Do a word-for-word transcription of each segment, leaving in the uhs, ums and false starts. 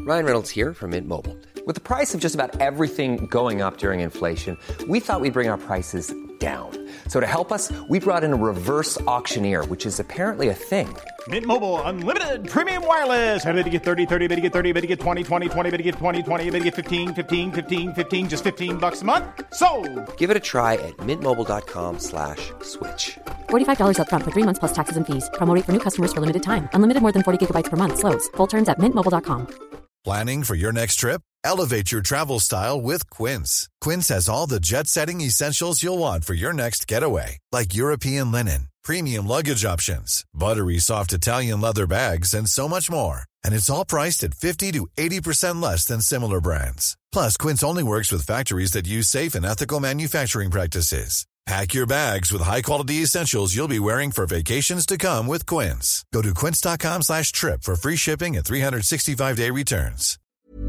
Ryan Reynolds here from Mint Mobile. With the price of just about everything going up during inflation, we thought we'd bring our prices down. So to help us, we brought in a reverse auctioneer, which is apparently a thing. Mint Mobile Unlimited Premium Wireless. How to get thirty, thirty, how to get thirty, how to get twenty, twenty, twenty, how to get twenty, twenty, how to get fifteen, fifteen, fifteen, fifteen, just fifteen bucks a month? Sold! Give it a try at mintmobile.com slash switch. forty-five dollars up front for three months plus taxes and fees. Promo rate for new customers for limited time. Unlimited more than forty gigabytes per month. Slows full terms at mint mobile dot com. Planning for your next trip? Elevate your travel style with Quince. Quince has all the jet-setting essentials you'll want for your next getaway, like European linen, premium luggage options, buttery soft Italian leather bags, and so much more. And it's all priced at fifty to eighty percent less than similar brands. Plus, Quince only works with factories that use safe and ethical manufacturing practices. Pack your bags with high-quality essentials you'll be wearing for vacations to come with Quince. Go to quince.com slash trip for free shipping and three sixty-five day returns.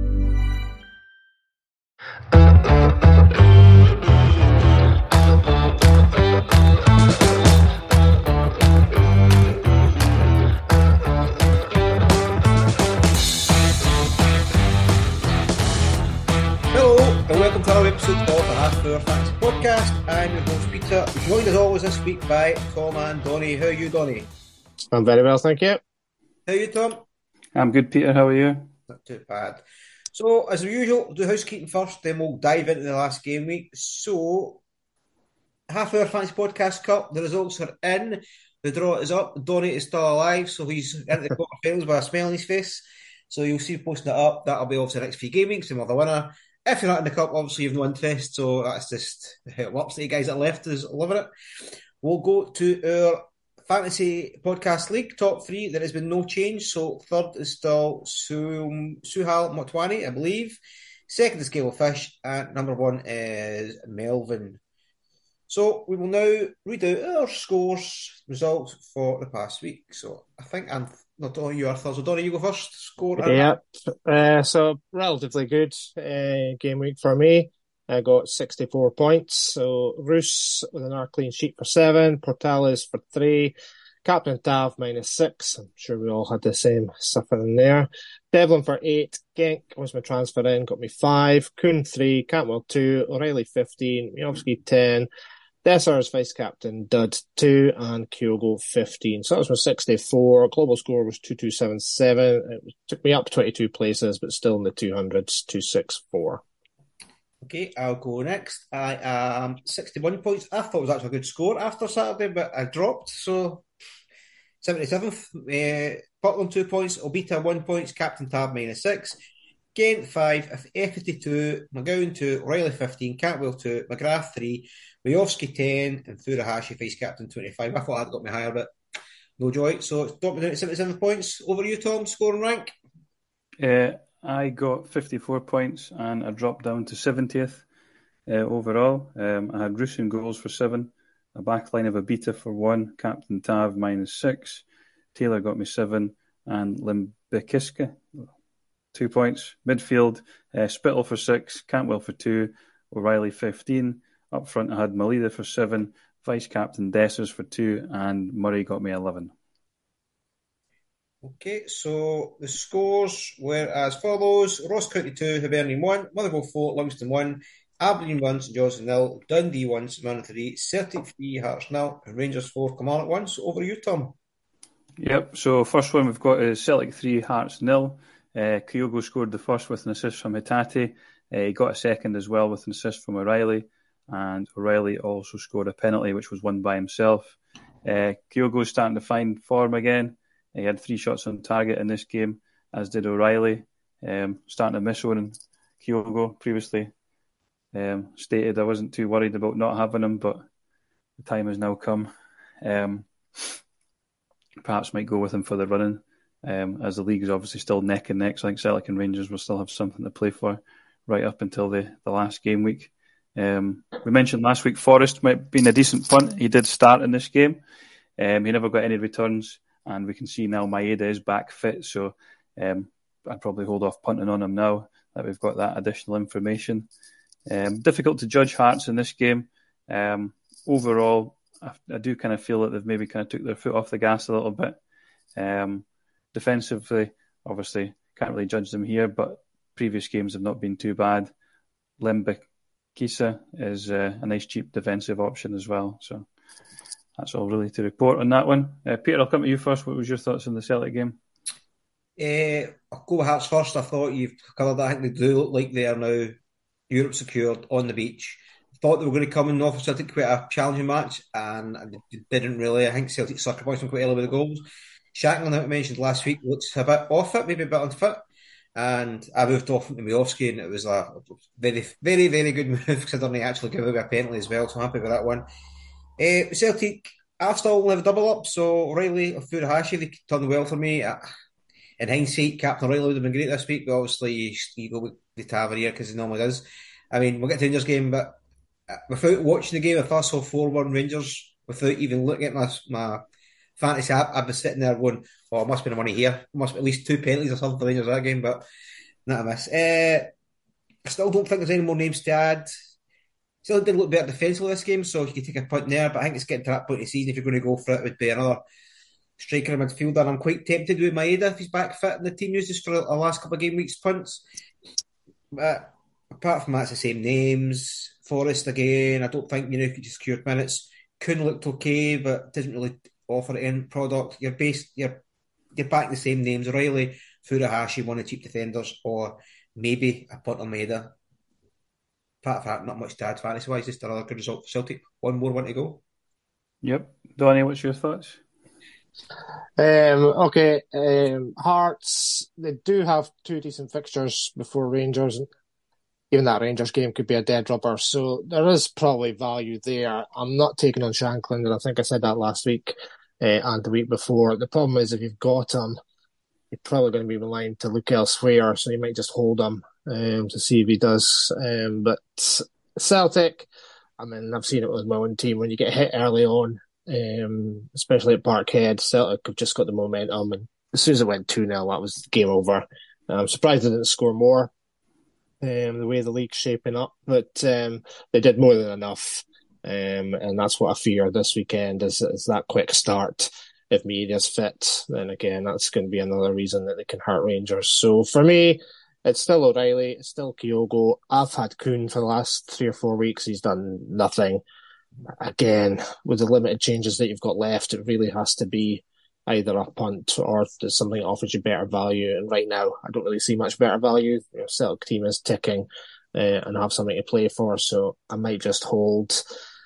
Hello and welcome to another episode of the Half Hour Fantasy Podcast. I'm your host Peter, joined as always this week by Tom and Donny. How are you, Donny? I'm very well, thank you. How are you, Tom? I'm good, Peter. How are you? Not too bad. So, as usual, we'll do housekeeping first, then we'll dive into the last game week. So, Half Hour Fantasy Podcast Cup, the results are in. The draw is up. Donny is still alive, so he's into the quarterfinals with a smile on his face. So, you'll see posting it up. That'll be obviously the next few game weeks, and we'll have the winner. If you're not in the cup, obviously you've no interest, so that's just how it works. The guys that left is loving it. We'll go to our Fantasy Podcast League, top three. There has been no change, so third is still Su- Suhal Motwani, I believe. Second is Gale Fish, and number one is Melvin. So we will now read out our scores, results for the past week. So I think I'm not Donny, you are third. So Donny, you go first. Score. Yeah, uh, so relatively good uh, game week for me. I got sixty-four points. So Roos with another clean sheet for seven, Portales for three, Captain Tav minus six. I'm sure we all had the same stuff in there. Devlin for eight, Genk was my transfer in, got me five, Kuhn three, Cantwell two, O'Reilly fifteen, Miovski ten, Dessers vice captain Dud two, and Kyogo fifteen. So that was my sixty-four. Global score was two two seven seven. It took me up twenty-two places, but still in the two hundreds, two sixty-four. Okay, I'll go next. I am sixty-one points. I thought it was actually a good score after Saturday, but I dropped. So seventy-seventh. Uh, Portland two points. Obita one points. Captain Tab minus six. Gent five. Effigy two. McGowan two. O'Reilly fifteen. Cantwell two. McGrath three. Miovski ten. And Furuhashi vice captain twenty-five. I thought I'd got me higher, but no joy. So it's dropped me down to seventy-seven points. Over you, Tom. Score and rank. Uh, I got fifty-four points and I dropped down to seventieth uh, overall. Um, I had Roos in goals for seven, a backline of Obita for one, Captain Tav minus six, Taylor got me seven, and Limbekiska two points. Midfield, uh, Spittle for six, Cantwell for two, O'Reilly fifteen. Up front, I had Malida for seven, Vice Captain Dessers for two, and Murray got me eleven. Okay, so the scores were as follows. Ross County two, Hibernian one, Motherwell four, Livingston one, Aberdeen one, St Johnstone nil, Dundee one, St Mirren three, Celtic three, Hearts nil, and Rangers four, Kilmarnock one. So over to you, Tom. Yep, so first one we've got is Celtic three, Hearts nil. Uh, Kyogo scored the first with an assist from Hitati. Uh, he got a second as well with an assist from O'Reilly. And O'Reilly also scored a penalty, which was won by himself. Uh, Kyogo's starting to find form again. He had three shots on target in this game, as did O'Reilly. Um, starting to miss Owen Kyogo. Previously um, stated I wasn't too worried about not having him, but the time has now come. Um, perhaps might go with him for the running, um, as the league is obviously still neck and neck. So I think Celtic and Rangers will still have something to play for right up until the, the last game week. Um, we mentioned last week Forrest might have been a decent punt. He did start in this game. Um, he never got any returns. And we can see now Maeda is back fit, so um, I'd probably hold off punting on him now that we've got that additional information. Um, difficult to judge Hearts in this game. Um, overall, I, I do kind of feel that they've maybe kind of took their foot off the gas a little bit. Um, defensively, obviously, can't really judge them here, but previous games have not been too bad. Limbikisa is uh, a nice cheap defensive option as well. So that's all really to report on that one. Uh, Peter, I'll come to you first. What was your thoughts on the Celtic game? Uh, I'll go with Hearts first. I thought you've covered that. I think they do look like they are now Europe secured on the beach. I thought they were going to come and offer Celtic quite a challenging match, and they didn't really. I think Celtic sucker points them quite early with the goals. Shackland, that we mentioned last week, looks a bit off it, maybe a bit unfit. And I moved off into Miovski, and it was a very, very, very good move, considering he actually gave away a penalty as well, so I'm happy with that one. Uh, Celtic, Arsenal will have a double up, so O'Reilly or Furuhashi, they done well for me. Uh, in hindsight, Captain O'Reilly would have been great this week, but obviously you, you go with the Tavernier because he normally does. I mean, we'll get to the Rangers game, but without watching the game, if I saw four one Rangers, without even looking at my, my fantasy app, I'd be sitting there going, oh, it must be the money here. It must be at least two penalties or something for Rangers that game, but not a miss. Uh, I still don't think there's any more names to add. Still did look better defensively this game, so you could take a punt there, but I think it's getting to that point of the season, if you're going to go for it, it would be another striker in midfielder. And I'm quite tempted with Maeda if he's back fit and the team uses for the last couple of game weeks punts. But apart from that, it's the same names. Forrest again, I don't think, you know, if you just secured minutes. Kuhn looked okay, but doesn't really offer the end product. You're based, you're you're back the same names. O'Reilly, Furuhashi, one of the cheap defenders, or maybe a punt on Maeda. Apart from that, not much to add fantasy wise, just another good result for Celtic. One more one to go. Yep. Donnie, what's your thoughts? Um, okay, um, Hearts, they do have two decent fixtures before Rangers. Even that Rangers game could be a dead rubber, so there is probably value there. I'm not taking on Shankland, and I think I said that last week uh, and the week before. The problem is if you've got him, you're probably going to be relying to look elsewhere, so you might just hold him um, to see if he does. Um, but Celtic, I mean, I've seen it with my own team. When you get hit early on, um, especially at Parkhead, Celtic have just got the momentum, and as soon as it went two nil, that was game over. I'm surprised they didn't score more. Um, the way the league's shaping up, but um, they did more than enough, um, and that's what I fear this weekend is, is that quick start. If Media's fit, then again, that's going to be another reason that they can hurt Rangers. So for me, it's still O'Reilly, it's still Kyogo. I've had Kuhn for the last three or four weeks. He's done nothing. Again, with the limited changes that you've got left, it really has to be either a punt or there's something that offers you better value. And right now, I don't really see much better value. You know, Celtic team is ticking uh, and have something to play for, so I might just hold.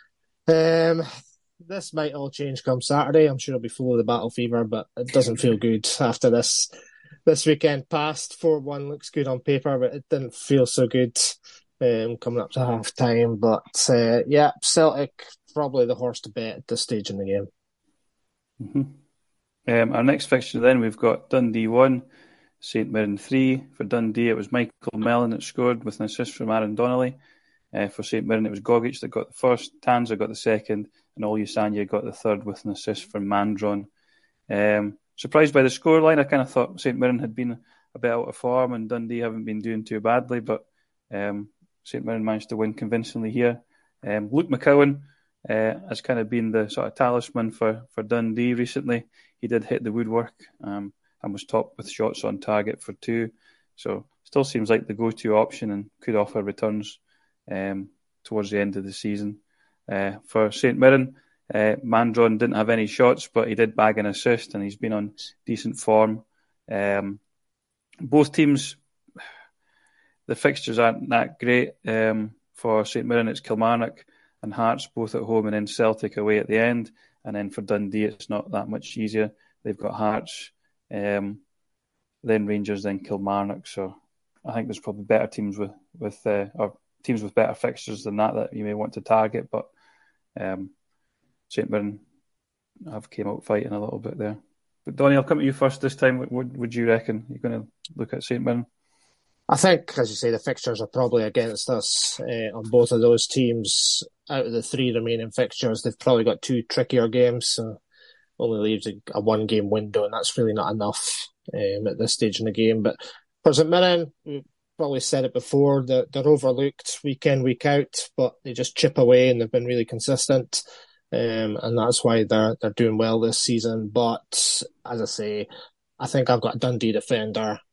Um, this might all change come Saturday. I'm sure it'll be full of the battle fever, but it doesn't feel good after this this weekend past. four one looks good on paper, but it didn't feel so good um, coming up to half time. But uh, yeah, Celtic, probably the horse to bet at this stage in the game. Mm-hmm. Um, our next fixture then, we've got Dundee one, Saint Mirren three. For Dundee, it was Michael Mellon that scored with an assist from Aaron Donnelly. Uh, for Saint Mirren, it was Gogic that got the first, Tanza got the second, and Olusanya got the third with an assist from Mandron. Um, surprised by the scoreline. I kind of thought Saint Mirren had been a bit out of form and Dundee haven't been doing too badly, but um, Saint Mirren managed to win convincingly here. Um, Luke McCowan uh, has kind of been the sort of talisman for, for Dundee recently. He did hit the woodwork um, and was top with shots on target for two. So still seems like the go-to option and could offer returns um, towards the end of the season. Uh, for Saint Mirren, uh, Mandron didn't have any shots, but he did bag an assist and he's been on decent form. Um, both teams, the fixtures aren't that great. Um, for Saint Mirren, it's Kilmarnock and Hearts both at home and then Celtic away at the end. And then for Dundee, it's not that much easier. They've got Hearts, um, then Rangers, then Kilmarnock. So I think there's probably better teams with, with uh, or teams with better fixtures than that that you may want to target. But um, Saint Mirren have came out fighting a little bit there. But Donnie, I'll come to you first this time. What would, would you reckon? You're going to look at Saint Mirren? I think, as you say, the fixtures are probably against us uh, on both of those teams. Out of the three remaining fixtures, they've probably got two trickier games, so only leaves a, a one-game window, and that's really not enough um, at this stage in the game. But for Saint Mirren, we've probably said it before, they're, they're overlooked week in, week out, but they just chip away and they've been really consistent, um, and that's why they're they're doing well this season. But as I say, I think I've got a Dundee defender.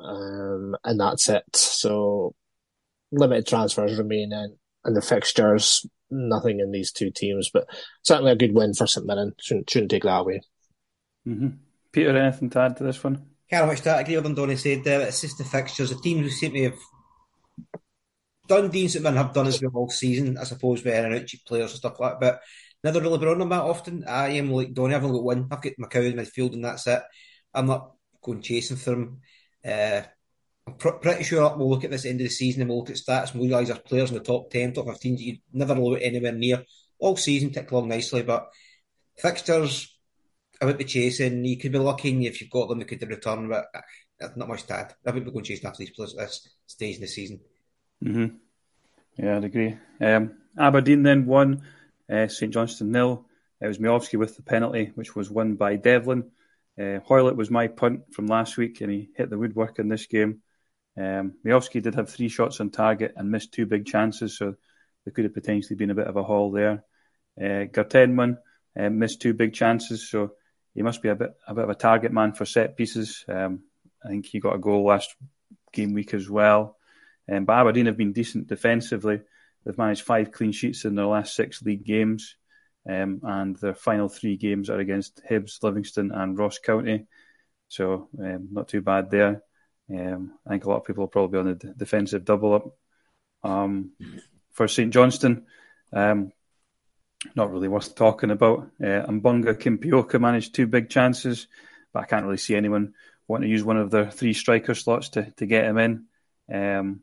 um, and that's it. So limited transfers remain in, and the fixtures, nothing in these two teams, but certainly a good win for St Mirren. Shouldn't, shouldn't take that away. Mm-hmm. Peter, anything to add to this one? Can't much to agree with what Donny said there. It's just the fixtures. The teams who seem to have Dundee and St Mirren have done as well all season, I suppose, with in out cheap players and stuff like that, but never really been on them that often. I am like Donny, I've only got one. I've got McCowan in midfield and that's it. I'm not going chasing for him. Uh, I'm pr- pretty sure we'll look at this end of the season and we'll look at stats and we'll realise there's players in the top ten, top fifteen that you'd never look anywhere near. All season tick along nicely, but fixtures, I would be chasing. You could be lucky if you've got them, they could return, but uh, not much to add. I wouldn't be going chasing after these players at this stage in the season. Mm-hmm. Yeah, I'd agree. Um, Aberdeen then won, uh, St Johnstone nil. It was Miovski with the penalty, which was won by Devlin. Uh, Hoylett was my punt from last week, and he hit the woodwork in this game. Um, Miovski did have three shots on target and missed two big chances, so there could have potentially been a bit of a haul there. Uh, Gertenman uh, missed two big chances, so he must be a bit a bit of a target man for set pieces. Um, I think he got a goal last game week as well. Um, but Aberdeen have been decent defensively. They've managed five clean sheets in their last six league games, um, and their final three games are against Hibs, Livingston and Ross County. So um, not too bad there. Um, I think a lot of people will probably be on the d- defensive double up. Um, for St Johnstone, um, not really worth talking about. Uh, Mbunga Kimpioka managed two big chances, but I can't really see anyone wanting to use one of their three striker slots to, to get him in. Um,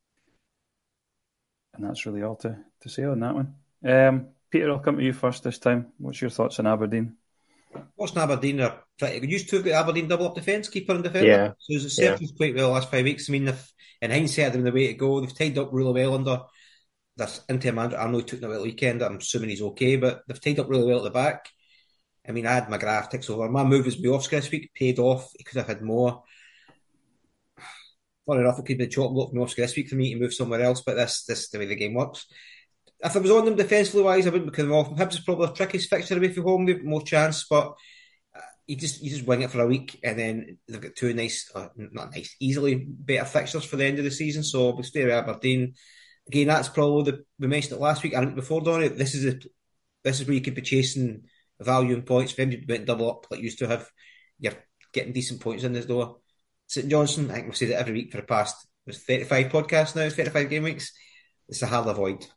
and that's really all to, to say on that one. Um, Peter, I'll come to you first this time. What's your thoughts on Aberdeen? Watching Aberdeen are pretty good. Used to have got Aberdeen double up defence, keeper and defender. Yeah. So it's served us quite well the last five weeks. I mean, if, in hindsight, they're in the way to go. They've tied up really well under this interim manager. I know he took them at the weekend. I'm assuming he's okay, but they've tied up really well at the back. I mean, I had McGrath takes over. My move was Miovski this week, paid off. He could have had more. Funny enough, it could be the chop block from Miovski this week for me to move somewhere else, but this, this is the way the game works. If I was on them defensively wise, I wouldn't be coming off. Hibs is probably the trickiest fixture away from home, maybe more chance, but you just you just wing it for a week, and then they've got two nice, uh, not nice, easily better fixtures for the end of the season. So we'll stay with Aberdeen. Again, that's probably the we mentioned it last week. I think before Donny, this is a, this is where you could be chasing value and points. If you went double up like you used to have, you're getting decent points in this door. St Johnstone, I think we've said it every week for the past it was thirty-five podcasts now, thirty-five game weeks. It's a hard avoid.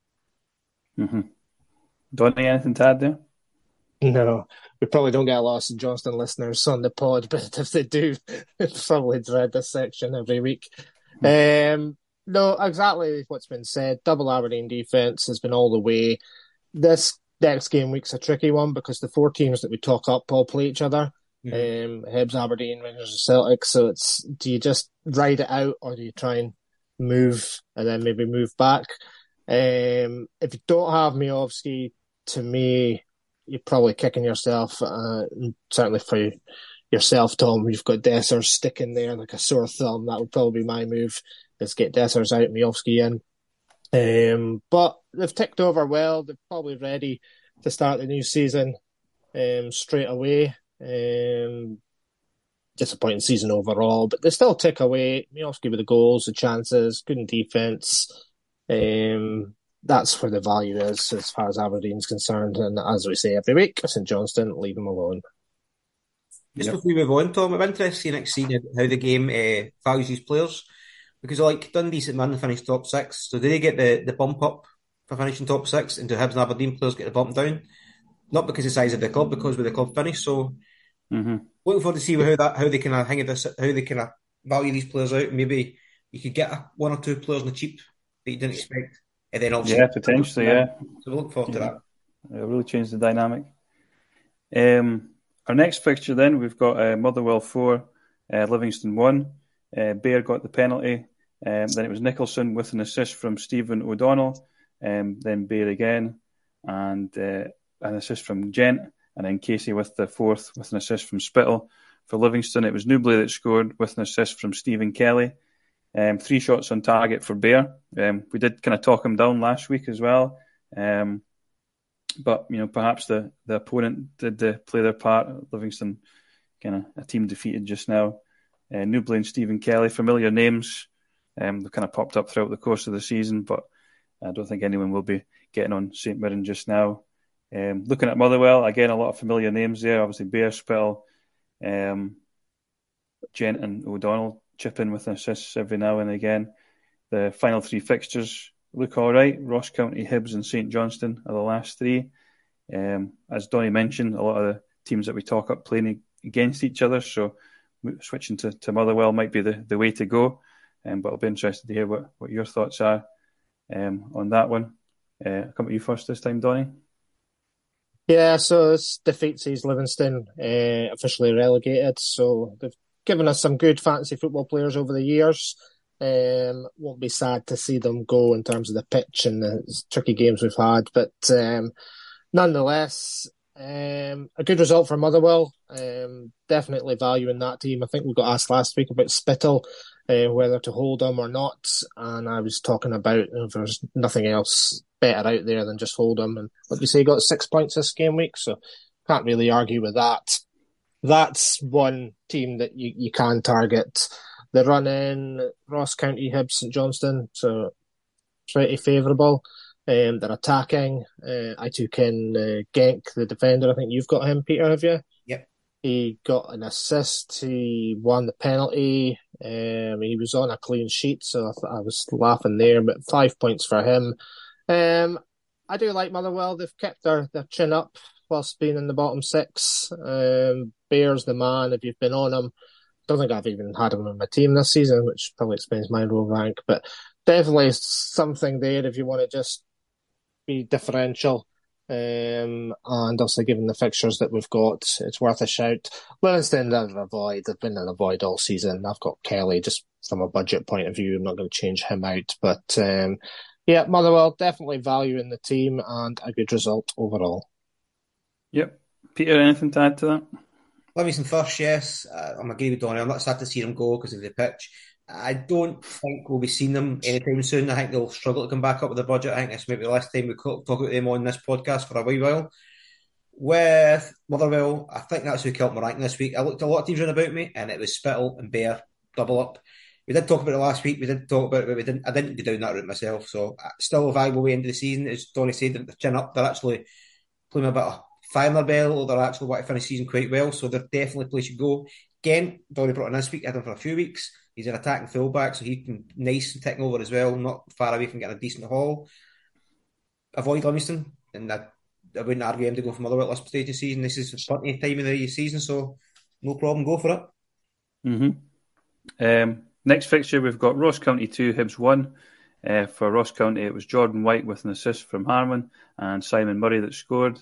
Mm-hmm. Donny, anything to add there? No, we probably don't get a lot of St Johnstone listeners on the pod, but if they do, they probably dread this section every week. Mm-hmm. Um, no, exactly what's been said. Double Aberdeen defence has been all the way. This next game week's a tricky one because the four teams that we talk up all play each other. Mm-hmm. Um, Hibs, Aberdeen, Rangers and Celtic. So it's, do you just ride it out or do you try and move and then maybe move back? Um, if you don't have Miovski, to me, you're probably kicking yourself. Uh, certainly for yourself, Tom, you've got Dessers sticking there like a sore thumb. That would probably be my move, is get Dessers out, Miovski in. Um, but they've ticked over well. They're probably ready to start the new season um, straight away. Um, disappointing season overall, but they still tick away. Miovski with the goals, the chances, good in defence. Um, that's where the value is as far as Aberdeen's concerned. And as we say every week, St Johnstone, leave them alone. Just yep. Before we move on, Tom, I'm interested to see next season how the game uh, values these players. Because like Dundee St Mirren finished top six, so do they get the, the bump up for finishing top six, and do Hibs and Aberdeen players get the bump down? Not because of the size of the club, because where the club finished. So mm-hmm. looking forward to see how that how they can uh, hang this, how they can uh, value these players out. Maybe you could get a, one or two players on the cheap that you didn't expect, and then also yeah, potentially, yeah. So we look forward yeah. to that. It'll really change the dynamic. Um, our next fixture then we've got uh, Motherwell four, uh, Livingston one. Uh, Bear got the penalty. Um, then it was Nicholson with an assist from Stephen O'Donnell. Um, then Bear again, and uh, an assist from Gent, and then Casey with the fourth with an assist from Spittle. For Livingston, it was Newbley that scored with an assist from Stephen Kelly. Um, three shots on target for Bear. Um, we did kind of talk him down last week as well. Um, but, you know, perhaps the, the opponent did uh, play their part. Livingston, kind of a team defeated just now. Uh, Newbley and Stephen Kelly, familiar names. Um, they've kind of popped up throughout the course of the season, but I don't think anyone will be getting on St Mirren just now. Um, looking at Motherwell, again, a lot of familiar names there. Obviously, Bearspell, um, Gent and O'Donnell chip in with assists every now and again. The final three fixtures look all right. Ross County, Hibs and St Johnstone are the last three. Um, as Donny mentioned, a lot of the teams that we talk up playing against each other, so switching to, to Motherwell might be the, the way to go. Um, but I'll be interested to hear what, what your thoughts are um, on that one. Uh, I'll come to you first this time, Donny. Yeah, so this defeat sees Livingston uh, officially relegated. So they've given us some good fantasy football players over the years. Um, won't be sad to see them go in terms of the pitch and the tricky games we've had. But um, nonetheless, um, a good result for Motherwell. Um, definitely valuing that team. I think we got asked last week about Spittle, uh, whether to hold them or not. And I was talking about if there's nothing else better out there than just hold them. And like you say, got six points this game week, so can't really argue with that. That's one team that you, you can target. The run in Ross County, Hibs, St Johnstone, so pretty favourable. Um, they're attacking. Uh, I took in uh, Genk, the defender. I think you've got him, Peter, have you? Yep. He got an assist. He won the penalty. Um, he was on a clean sheet, so I, th- I was laughing there. But five points for him. Um, I do like Motherwell. They've kept their, their chin up whilst being in the bottom six. Um, Bear's the man if you've been on him. Don't think I've even had him in my team this season, which probably explains my low rank. But definitely something there if you want to just be differential. Um, and also given the fixtures that we've got, it's worth a shout. Livingston, I've avoid. They've been an avoid all season. I've got Kelly just from a budget point of view. I'm not going to change him out. But um, yeah, Motherwell, definitely value in the team and a good result overall. Yep. Peter, anything to add to that? Livingston first, yes. Uh, I'm agree with Donny. I'm not sad to see them go because of the pitch. I don't think we'll be seeing them anytime soon. I think they'll struggle to come back up with their budget. I think this might be the last time we talk about them on this podcast for a wee while. With Motherwell, I think that's who killed my ranking this week. I looked at a lot of teams around about me, and it was Spittle and Bear double up. We did talk about it last week. We did talk about it, but we didn't. I didn't go down that route myself. So still a valuable way into the season. As Donny said, they're chin up. They're actually playing a bit of fire in their bell, or they're actually want to finish the season quite well. So they're definitely a place you go. Again, Donny brought in this week. I had him for a few weeks. He's an attacking fullback, so he can nice and taking over as well. Not far away from getting a decent haul. Avoid Livingston, and I, I wouldn't argue him to go for Motherwell at this stage of the season. This is plenty of time of the season, so no problem. Go for it. Mm-hmm. Um, next fixture, we've got Ross County two, Hibs one. Uh, for Ross County, it was Jordan White with an assist from Harmon and Simon Murray that scored.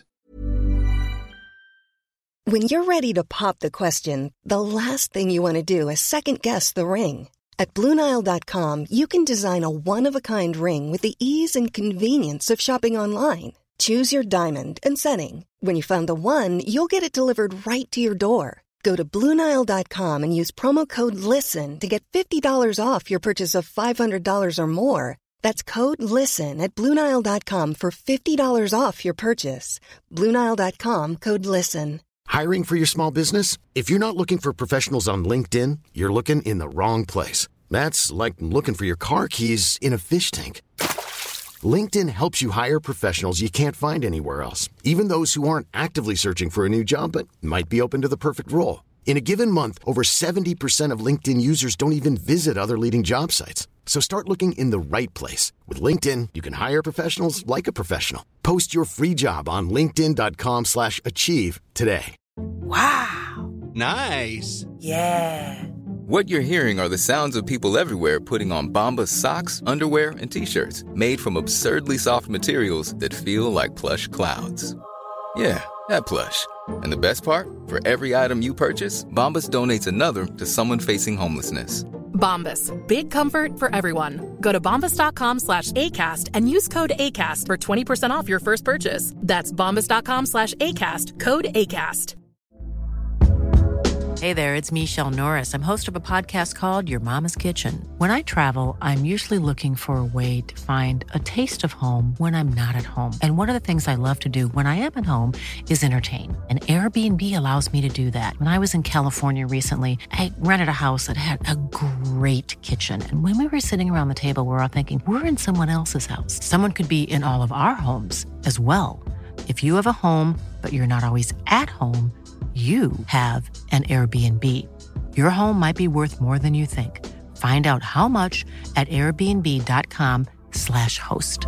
When you're ready to pop the question, the last thing you want to do is second-guess the ring. At Blue Nile dot com, you can design a one-of-a-kind ring with the ease and convenience of shopping online. Choose your diamond and setting. When you find the one, you'll get it delivered right to your door. Go to Blue Nile dot com and use promo code LISTEN to get fifty dollars off your purchase of five hundred dollars or more. That's code LISTEN at Blue Nile dot com for fifty dollars off your purchase. Blue Nile dot com, code LISTEN. Hiring for your small business? If you're not looking for professionals on LinkedIn, you're looking in the wrong place. That's like looking for your car keys in a fish tank. LinkedIn helps you hire professionals you can't find anywhere else, even those who aren't actively searching for a new job but might be open to the perfect role. In a given month, over seventy percent of LinkedIn users don't even visit other leading job sites. So start looking in the right place. With LinkedIn, you can hire professionals like a professional. Post your free job on linkedin dot com slash achieve today. Wow. Nice. Yeah. What you're hearing are the sounds of people everywhere putting on Bombas socks, underwear, and T-shirts made from absurdly soft materials that feel like plush clouds. Yeah, that plush. And the best part? For every item you purchase, Bombas donates another to someone facing homelessness. Bombas. Big comfort for everyone. Go to bombas dot com slash ACAST and use code ACAST for twenty percent off your first purchase. That's bombas dot com slash ACAST. Code ACAST. Hey there, it's Michelle Norris. I'm host of a podcast called Your Mama's Kitchen. When I travel, I'm usually looking for a way to find a taste of home when I'm not at home. And one of the things I love to do when I am at home is entertain. And Airbnb allows me to do that. When I was in California recently, I rented a house that had a great kitchen. And when we were sitting around the table, we were all thinking, we're in someone else's house. Someone could be in all of our homes as well. If you have a home, but you're not always at home, you have an Airbnb. Your home might be worth more than you think. Find out how much at airbnb.com slash host.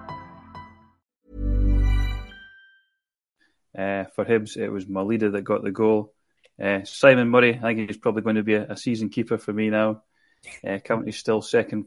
Uh, for Hibs, it was Malida that got the goal. Uh, Simon Murray, I think he's probably going to be a, a season keeper for me now. Uh, County's still second.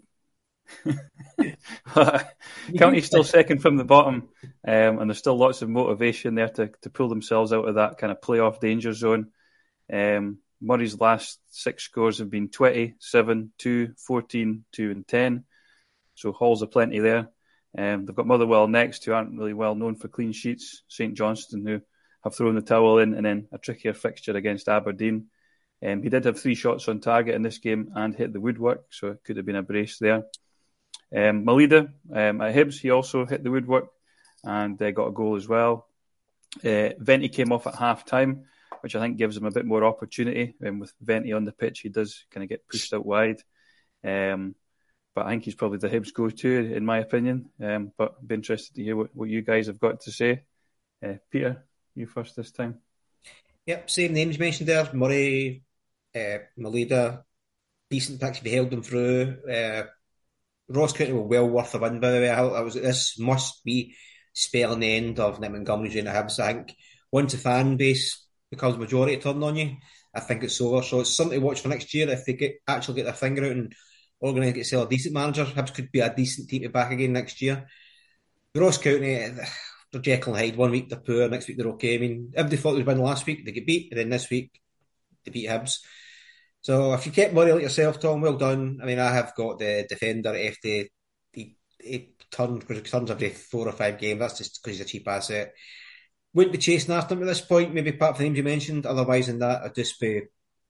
County's still second from the bottom, um, and there's still lots of motivation there to, to pull themselves out of that kind of playoff danger zone. Um, Murray's last six scores have been twenty, seven, two, fourteen, two and ten. So hauls of plenty there. Um, they've got Motherwell next, who aren't really well known for clean sheets. Saint Johnstone, who have thrown the towel in, and then a trickier fixture against Aberdeen. Um, he did have three shots on target in this game and hit the woodwork, so it could have been a brace there. Um, Malida um, at Hibs, he also hit the woodwork and uh, got a goal as well. Uh, Venti came off at half time, which I think gives him a bit more opportunity. Um, with Venti on the pitch, he does kind of get pushed out wide. Um, but I think he's probably the Hibs go-to, in my opinion. Um, but I'd be interested to hear what, what you guys have got to say. Uh, Peter, you first this time. Yep, same names mentioned there. Murray, uh, Malida, decent picks if he held them through. Uh, Ross County were well worth a win, by the way. I, I was, this must be spelling the end of Nick Montgomery's reign at Hibs. I think once the fan base becomes majority turn on you, I think it's over. So it's something to watch for next year. If they get actually get their finger out and organise get sell a decent manager, Hibs could be a decent team to back again next year. Ross County, they're Jekyll and Hyde. One week they're poor, next week they're okay. I mean, everybody thought they would win last week, they get beat, and then this week they beat Hibs. So if you kept Murray like yourself, Tom, well done. I mean, I have got the defender F D. He, he turns because he turns every four or five games. That's just because he's a cheap asset. Wouldn't be chasing after him at this point. Maybe apart from the names you mentioned. Otherwise, than that, I'd just be.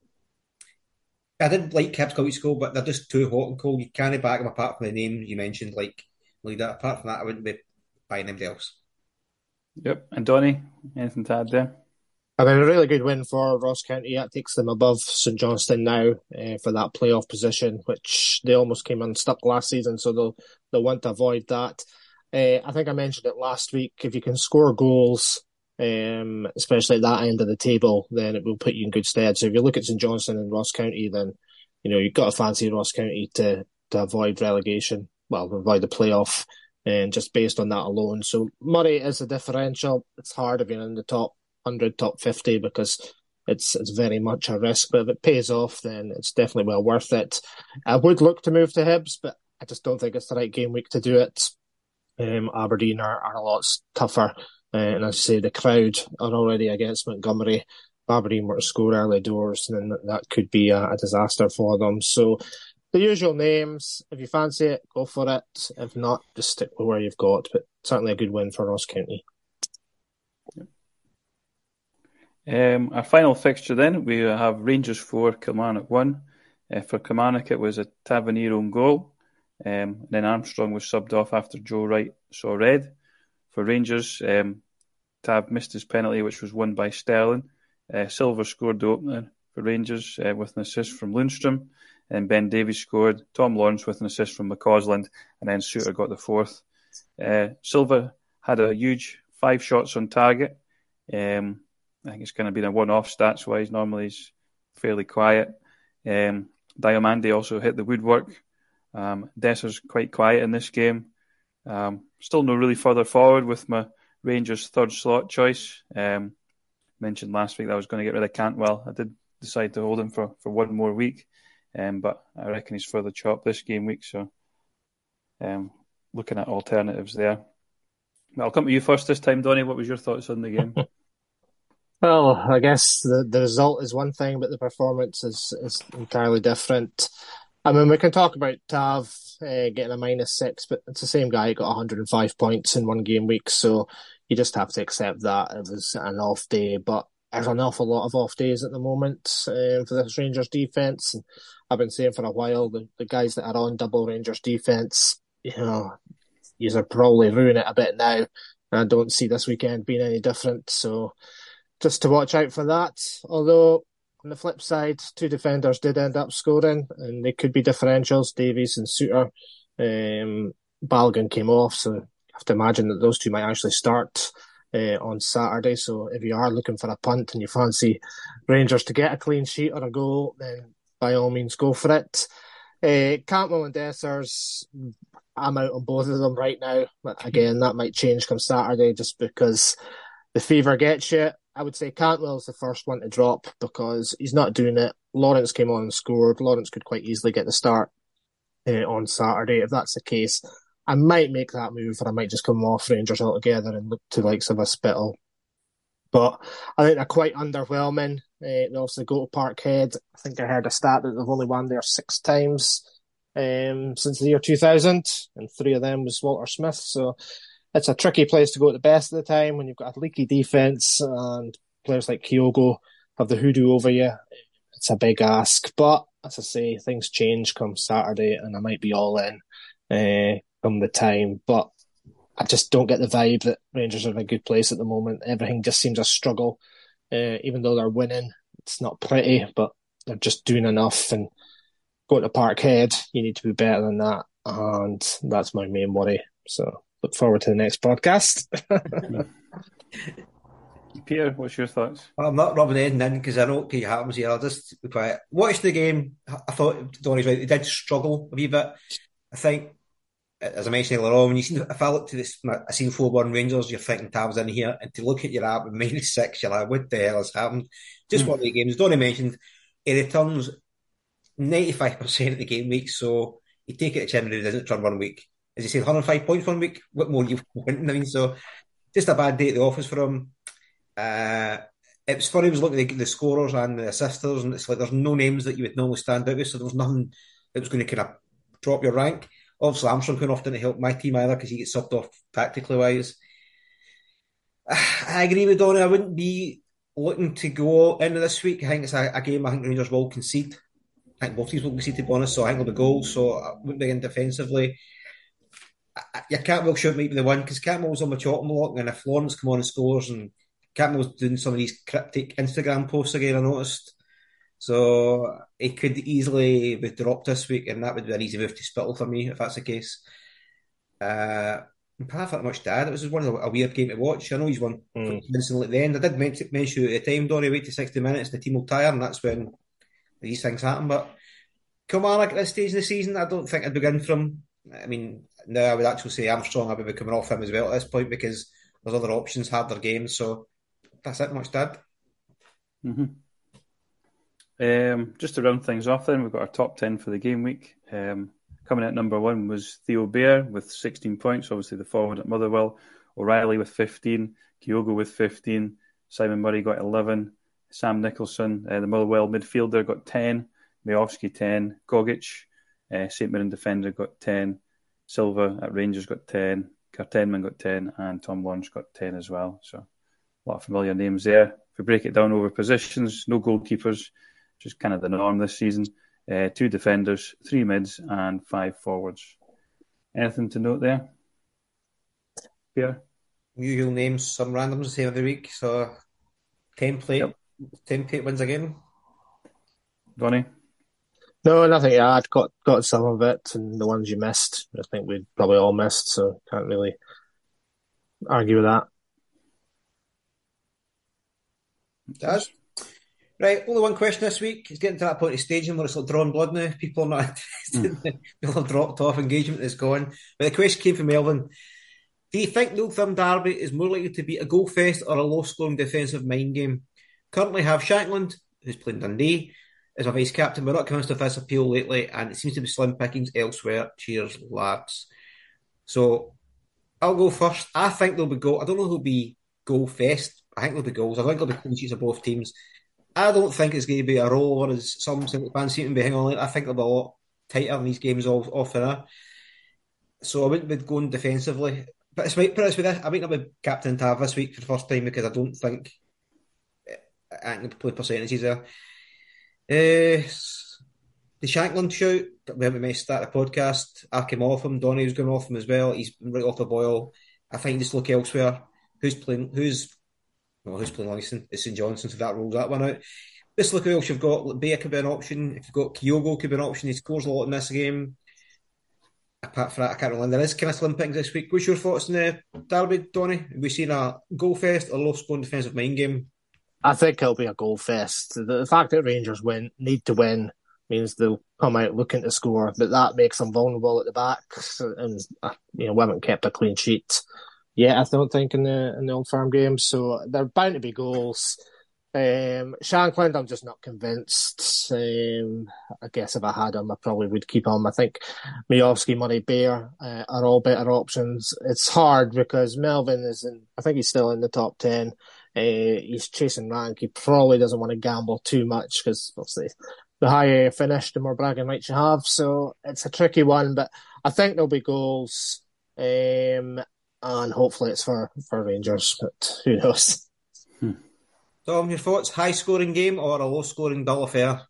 I didn't like Hibs a couple weeks ago, but they're just too hot and cold. You can't back them apart from the names you mentioned, like like that. Apart from that, I wouldn't be buying anybody else. Yep. And Donny, anything to add there? I mean, a really good win for Ross County. That takes them above Saint Johnstone now uh, for that playoff position, which they almost came unstuck last season, so they'll they'll want to avoid that. Uh, I think I mentioned it last week. If you can score goals, um, especially at that end of the table, then it will put you in good stead. So if you look at Saint Johnstone and Ross County, then you know you've got to fancy Ross County to to avoid relegation, well, avoid the playoff, and just based on that alone. So Murray is a differential. It's hard if you're in the top one hundred, top fifty, because it's it's very much a risk, but if it pays off, then it's definitely well worth it. I would look to move to Hibs, but I just don't think it's the right game week to do it. Um, Aberdeen are, are a lot tougher, uh, and as I say, the crowd are already against Montgomery. If Aberdeen were to score early doors, then that could be a, a disaster for them. So the usual names, if you fancy it, go for it. If not, just stick with where you've got, but certainly a good win for Ross County. Um, our final fixture then, we have Rangers four, Kilmarnock one. Uh, for Kilmarnock, it was a Tavernier own goal. Um, and then Armstrong was subbed off after Joe Wright saw red. For Rangers, um, Tab missed his penalty, which was won by Sterling. Uh, Silver scored the opener for Rangers uh, with an assist from Lundstrom. And Ben Davies scored. Tom Lawrence with an assist from McCausland. And then Suter got the fourth. Uh, Silva had a huge five shots on target. Um, I think it's kind of been a one-off stats-wise. Normally he's fairly quiet. Um, Diomande also hit the woodwork. Um, Desser's quite quiet in this game. Um, still no really further forward with my Rangers third slot choice. Um, mentioned last week that I was going to get rid of Cantwell. I did decide to hold him for, for one more week, um, but I reckon he's further chopped this game week. So um, looking at alternatives there. Well, I'll come to you first this time, Donny. What was your thoughts on the game? Well, I guess the, the result is one thing, but the performance is, is entirely different. I mean, we can talk about Tav uh, getting a minus six, but it's the same guy who got one hundred five points in one game week, so you just have to accept that. It was an off day, but there's an awful lot of off days at the moment um, for this Rangers defence. And I've been saying for a while, the, the guys that are on double Rangers defence, you know, you are probably ruining it a bit now. And I don't see this weekend being any different. So just to watch out for that. Although, on the flip side, two defenders did end up scoring, and they could be differentials, Davies and Suter. Um, Balogun came off, so you have to imagine that those two might actually start uh, on Saturday. So if you are looking for a punt and you fancy Rangers to get a clean sheet or a goal, then by all means go for it. Uh, Cantwell and Dessers, I'm out on both of them right now. But again, that might change come Saturday just because the fever gets you. I would say Cantwell's the first one to drop because he's not doing it. Lawrence came on and scored. Lawrence could quite easily get the start uh, on Saturday. If that's the case, I might make that move, or I might just come off Rangers altogether and look to likes of a Spittle. But I think they're quite underwhelming. Uh, they obviously go to Parkhead. I think I heard a stat that they've only won there six times um, since the year two thousand, and three of them was Walter Smith. So it's a tricky place to go at the best of the time when you've got a leaky defence and players like Kyogo have the hoodoo over you. It's a big ask. But, as I say, things change come Saturday and I might be all in uh, come the time. But I just don't get the vibe that Rangers are in a good place at the moment. Everything just seems a struggle. Uh, even though they're winning, it's not pretty, but they're just doing enough. And going to Parkhead, you need to be better than that. And that's my main worry. So look forward to the next podcast. Peter, what's your thoughts? Well, I'm not rubbing anything in because I know what happens here. I'll just be quiet. Watched the game. I thought Donny's right. They did struggle a wee bit. I think, as I mentioned earlier on, when you see, if I look to this, I seen four one Rangers, you're thinking Tav's in here, and to look at your app with minus six, you're like, what the hell has happened? Just mm. one of the games. Donny mentioned he returns ninety-five percent of the game week, so you take it to him and he doesn't return one week. As you say, one hundred five points one week. What more you want? I mean, so just a bad day at the office for him. Uh, it was funny. I was looking at the, the scorers and the assisters, and it's like there's no names that you would normally stand out with, so there was nothing that was going to kind of drop your rank. Obviously, Armstrong couldn't often help my team either because he gets subbed off tactically wise. I agree with Donny. I wouldn't be looking to go into this week. I think it's a, a game I think Rangers will concede. I think both teams will concede, to be honest, so I think there'll be goals, so I wouldn't be in defensively. I, your Cantwell should might be the one because Cantwell's on my chopping block, and if Lawrence come on and scores, and Cantwell's doing some of these cryptic Instagram posts again, I noticed. So he could easily be dropped this week, and that would be an easy move to Spittle for me if that's the case. Uh, apart from much dad, it was just one of the, a weird game to watch. I know he's won mm. instantly at the end. I did mention, mention at the time, Donny, wait to sixty minutes, the team will tire, and that's when these things happen. But Kilmarnock at this stage of the season, I don't think I'd begin from. I mean, now I would actually say Armstrong, I would be coming off him as well at this point because there's other options, harder games. So that's it, much dad. Mm-hmm. Um, just to round things off then, we've got our top ten for the game week. Um, coming at number one was Theo Bair with sixteen points, obviously the forward at Motherwell. O'Reilly with fifteen, Kyogo with fifteen, Simon Murray got eleven, Sam Nicholson, uh, the Motherwell midfielder, got ten, Miovski ten, Gogic, uh, Saint Mirren defender got ten, Silva at Rangers got ten, Kartenman got ten, and Tom Lawrence got ten as well. So a lot of familiar names there. If we break it down over positions, no goalkeepers, just kind of the norm this season. Uh, two defenders, three mids, and five forwards. Anything to note there? Pierre? Usual names, some randoms the same every week. So template, yep. template wins again. Donny? No, nothing to add. Got got some of it, and the ones you missed, I think we probably all missed. So can't really argue with that. Does. Right, only one question this week. It's getting to that point of staging where it's like drawing blood now. People are not interested. Mm. People have dropped off. Engagement is gone. But the question came from Melvin. Do you think the Old Firm Derby is more likely to be a goal fest or a low-scoring defensive mind game? Currently have Shankland, who's playing Dundee, as my vice-captain. We're not convinced of his appeal lately, and it seems to be slim pickings elsewhere. Cheers, lads. So, I'll go first. I think there'll be goal. I don't know who'll be goal fest. I think there'll be goals. I think there'll be clean sheets of both teams. I don't think it's going to be a roll, as some fans seem to be hanging on. I think they'll be a lot tighter in these games off, off and on. So I wouldn't be going defensively. But it's, put it this way, I might not be captain Tav this week for the first time because I don't think I can play percentages there. Uh, the Shankland shout, we haven't missed that the podcast. I came off him. Donny was going off him as well. He's right off the boil. I think just look elsewhere. Who's playing? Who's well? Who's playing Livingston? It's Saint Johnstone. So that rules that one out. Just look who else you've got. Bea could be an option. If you've got Kyogo, could be an option. He scores a lot in this game. Apart from that, I can't remember. There is kind of slim pickings this week. What's your thoughts on the derby, Donny? Have we seen a goal fest or low scoring defensive mind game? I think it'll be a goal fest. The, the fact that Rangers win, need to win, means they'll come out looking to score, but that makes them vulnerable at the back. So, and you know, we haven't kept a clean sheet yet, I don't think, in the in the Old Firm games. So they're bound to be goals. Um, Shankland, I'm just not convinced. Um, I guess if I had him, I probably would keep him. I think Miovski, Murray, Bear uh, are all better options. It's hard because Melvin is in, I think he's still in the top ten. Uh, he's chasing rank. He probably doesn't want to gamble too much because obviously the higher you finish, the more bragging rights you have. So it's a tricky one, but I think there'll be goals. Um, and hopefully it's for, for Rangers, but who knows? Hmm. Tom, your thoughts? High scoring game or a low scoring dull affair?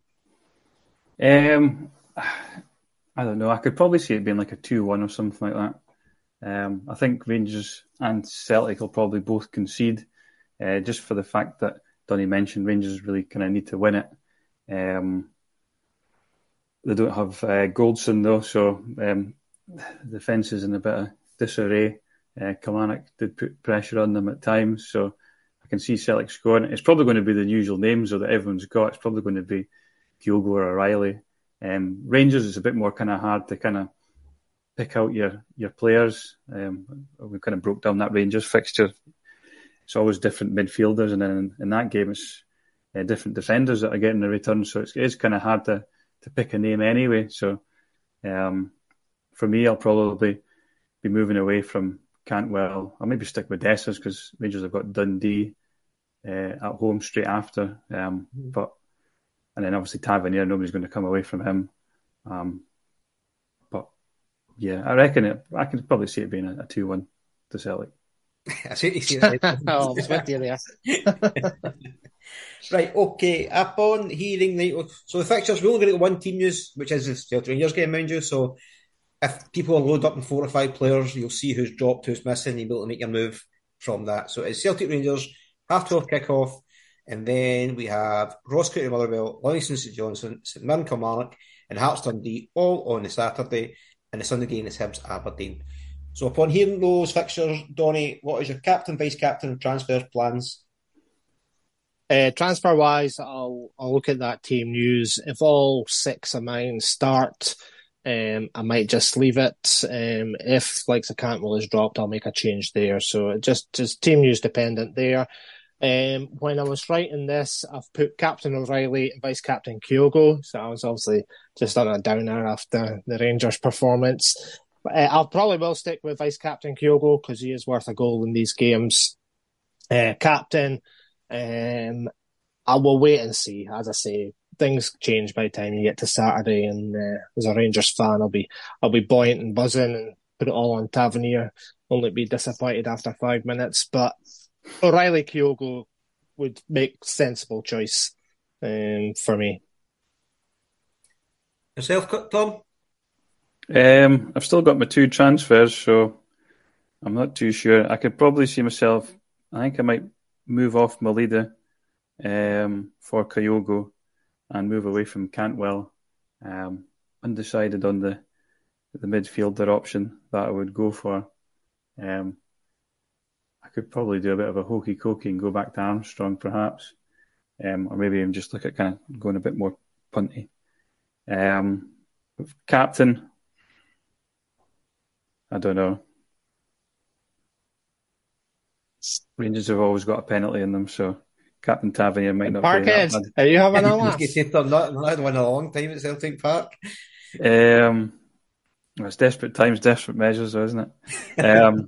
Um, I don't know. I could probably see it being like a two one or something like that. Um, I think Rangers and Celtic will probably both concede, uh, just for the fact that Donny mentioned Rangers really kind of need to win it. Um, they don't have uh, Goldson though, so um, the defence is in a bit of disarray. Uh, Kilmarnock did put pressure on them at times, so I can see Celtic scoring. It's probably going to be the usual names that everyone's got. It's probably going to be Kyogo or O'Reilly. Um, Rangers is a bit more kind of hard to kind of pick out your your players. Um, we kind of broke down that Rangers fixture. It's always different midfielders, and then in, in that game it's uh, different defenders that are getting the return. So it's, it is kind of hard to, to pick a name anyway. So um, for me, I'll probably be moving away from Cantwell. I'll maybe stick with Dessers because Rangers have got Dundee uh, at home straight after. Um, but and then obviously Tavernier, nobody's going to come away from him. Um, but yeah, I reckon it. I can probably see it being a, a two one to Celtic. I see what you see. Right. Oh, I was with you there. Right, okay. Upon hearing the so the fixtures, we're only going to get one team news, which is the Celtic Rangers game, mind you. So if people are loaded up in four or five players, you'll see who's dropped, who's missing, you'll be able to make your move from that. So it's Celtic Rangers, half twelve kick-off, and then we have Ross County Motherwell, Livingston St Johnstone, St Mirren Kilmarnock, and Hearts Dundee, all on the Saturday, and the Sunday game is Hibs Aberdeen. So upon hearing those fixtures, Donny, what is your captain, vice-captain, and transfer plans? Uh, transfer-wise, I'll, I'll look at that team news. If all six of mine start, Um, I might just leave it. Um, if like the Cantwell is dropped, I'll make a change there. So just just team news dependent there. Um, when I was writing this, I've put Captain O'Reilly and Vice Captain Kyogo. So I was obviously just on a downer after the Rangers performance. But, uh, I'll probably will stick with Vice Captain Kyogo because he is worth a goal in these games. Uh, Captain, um, I will wait and see. As I say, things change by the time you get to Saturday, and uh, as a Rangers fan, I'll be I'll be buoyant and buzzing and put it all on Tavernier. Only be disappointed after five minutes, but O'Reilly Kyogo would make sensible choice um, for me. Yourself, Tom? Um, I've still got my two transfers, so I'm not too sure. I could probably see myself. I think I might move off Malida um, for Kyogo and move away from Cantwell. Um, undecided on the the midfielder option that I would go for. Um, I could probably do a bit of a hokey cokey and go back to Armstrong, perhaps, um, or maybe even just look at kind of going a bit more punty. Um, captain, I don't know. Rangers have always got a penalty in them, so Captain Tavernier might not be that bad. Are you having a laugh? They've not, not had one in a long time at Celtic Park. Um, it's desperate times, desperate measures, though, isn't it? Um,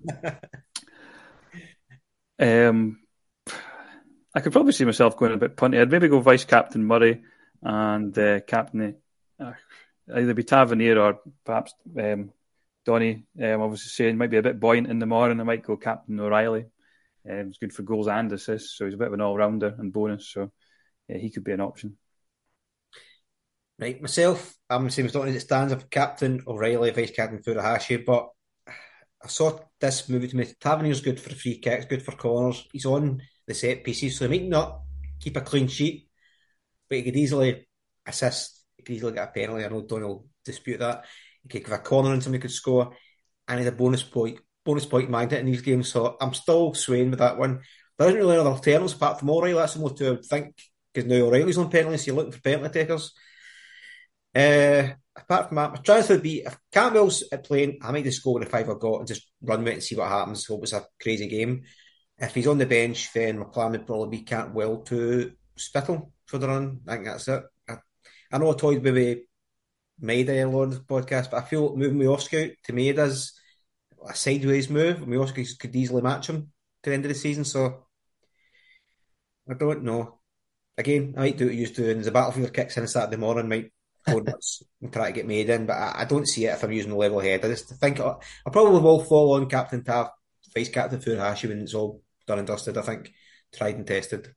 um, I could probably see myself going a bit punty. I'd maybe go Vice Captain Murray and uh, Captain uh, either be Tavernier or perhaps um, Donny. Um, obviously saying might be a bit buoyant in the morning. I might go Captain O'Reilly. Um, he's good for goals and assists, so he's a bit of an all-rounder and bonus, so yeah, he could be an option. Right, myself, I'm the same as Donny as it stands. I've captain O'Reilly, vice-captain Furuhashi, but I saw this movie to me. Tavernier's good for free kicks, good for corners. He's on the set pieces, so he might not keep a clean sheet, but he could easily assist. He could easily get a penalty. I know Donny will dispute that. He could give a corner and somebody could score, and he's a bonus point, bonus point magnet in these games. So I'm still swaying with that one. There isn't really other alternatives apart from O'Reilly. That's the most I would think, because now O'Reilly's on penalties, so you're looking for penalty takers. Uh, apart from that, my chance would be if Campbell's at playing, I might just go with the five I've got and just run with it and see what happens. Hope it's a crazy game. If he's on the bench, then my plan would probably be Cantwell to Spittle for the run. I think that's it. I, I know I toyed maybe Maeda a lot on the podcast, but I feel moving with Oscar to Maeda's a sideways move. I mean, Oscar could easily match him to the end of the season, so I don't know. Again, I might do what you used to, and there's a Battlefield kicks in on Saturday morning, might go nuts and try to get made in, but I, I don't see it if I'm using the level head. I just think I, I probably will fall on Captain Taff, Vice Captain Furuhashi when it's all done and dusted. I think tried and tested.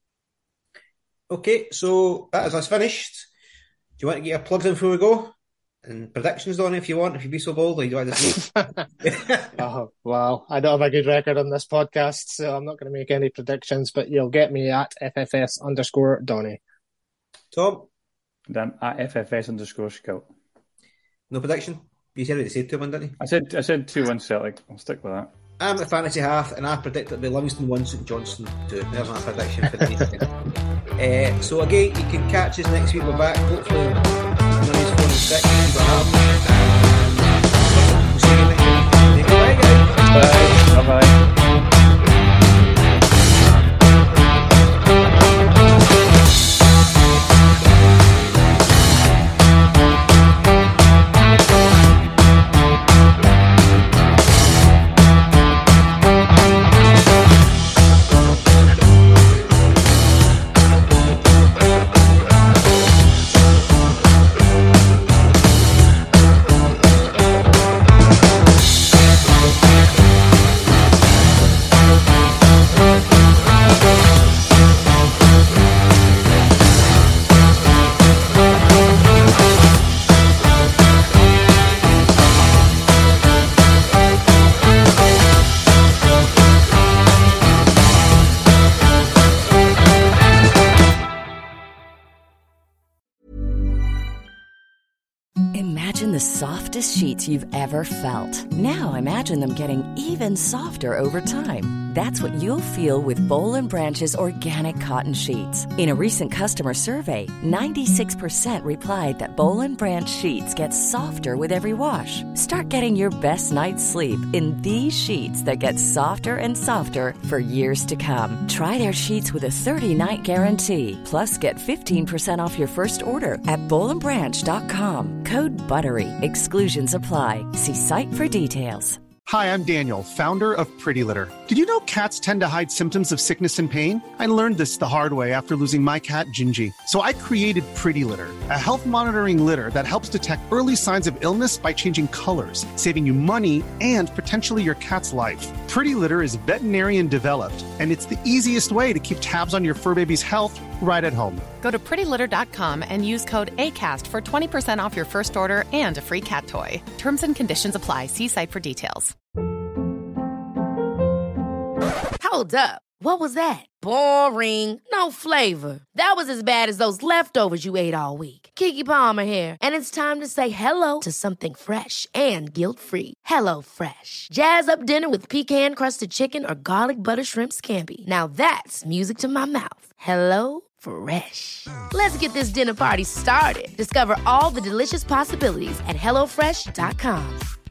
Okay, so that is us finished. Do you want to get your plugs in before we go? And predictions, Donny, if you want, if you'd be so bold, or you want to Oh, well, I don't have a good record on this podcast, so I'm not going to make any predictions, but you'll get me at F F S underscore Donny. Tom? I'm at F F S underscore Scout. No prediction? You said already said two one, didn't you? I said I said two one Celtic. I'll stick with that. I'm at Fantasy Half, and I predict it'll be Livingston one, St Johnstone two. There's my prediction for the weekend. uh, so again, you can catch us next week. We're back, hopefully, none of these four and six. See what happens. And we'll see you next week. Bye, guys. Bye. Bye-bye. Imagine the softest sheets you've ever felt. Now imagine them getting even softer over time. That's what you'll feel with Boll and Branch's organic cotton sheets. In a recent customer survey, ninety-six percent replied that Boll and Branch sheets get softer with every wash. Start getting your best night's sleep in these sheets that get softer and softer for years to come. Try their sheets with a thirty-night guarantee. Plus, get fifteen percent off your first order at boll and branch dot com. Code BUTTERY. Exclusions apply. See site for details. Hi, I'm Daniel, founder of Pretty Litter. Did you know cats tend to hide symptoms of sickness and pain? I learned this the hard way after losing my cat, Gingy. So I created Pretty Litter, a health monitoring litter that helps detect early signs of illness by changing colors, saving you money and potentially your cat's life. Pretty Litter is veterinarian developed, and it's the easiest way to keep tabs on your fur baby's health right at home. Go to pretty litter dot com and use code ACAST for twenty percent off your first order and a free cat toy. Terms and conditions apply. See site for details. Hold up. What was that? Boring. No flavor. That was as bad as those leftovers you ate all week. Keke Palmer here, and it's time to say hello to something fresh and guilt-free. Hello Fresh. Jazz up dinner with pecan-crusted chicken or garlic butter shrimp scampi. Now that's music to my mouth. Hello Fresh. Let's get this dinner party started. Discover all the delicious possibilities at hello fresh dot com.